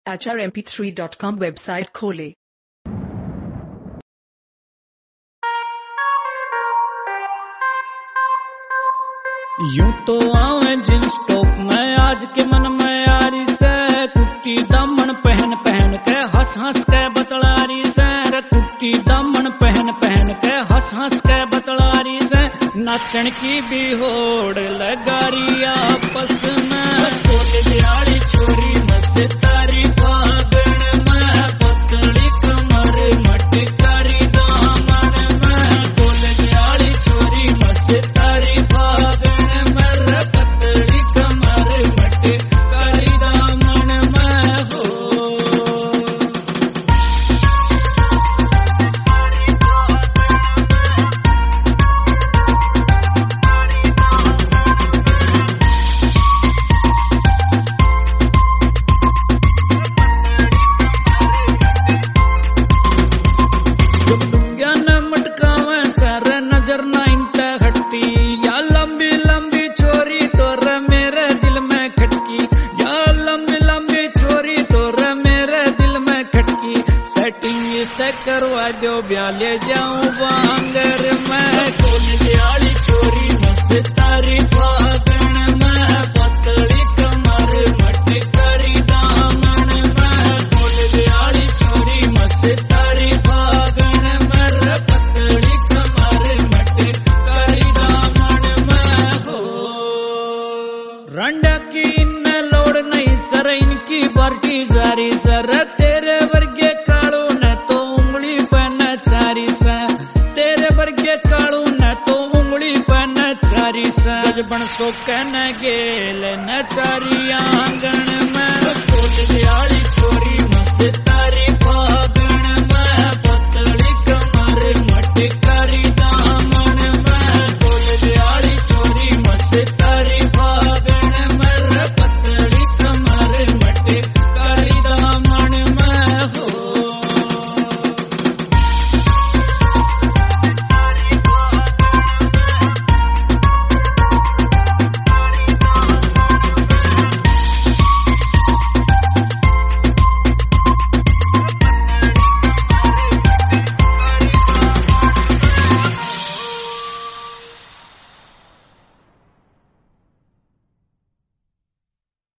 HRMP3.com website खोले। यूं तो आवे जींस टॉप में आज के मन में यारी से, कुर्ती दामन पहन पहन के हंस हंस के बतलारी से, रे कुर्ती दामन पहन पहन के हंस हंस के बतलारी से, नाचन की भी होड़ लगारी आपस में, दिहाड़ी छोरी मस्तारी फागण में, पतली कमर मटकारी दामन में, बोल दिहाड़ी छोरी मस्तारी फागण में, पतली कमर मटकारी दामन में हो। नजर ना इंता हटती या लंबी लंबी छोरी तो रे मेरे दिल में खटकी, या लंबी लंबी छोरी तो रे मेरे दिल में खटकी, सेटिंग से करवा दो ब्याह ले जाऊं बांगर में, खोल दिहाड़ी छोरी मस्तारी फागण में, पतली कमर मटकारी दामन में, खोल दिहाड़ी छोरी मस्तारी फागण में, पतली कमर मटकारी दामन में हो। रंडा की इन लोड़ नहीं सर इनकी बार्टी जारी सर, तेरे वर्गे काड़ू न तो उंगली पे नचारी सा, तेरे वर्गे काड़ू न तो उंगली पे नचारी सा, बन सो कहने गेल नचारी आंगन में, खोल दिहाड़ी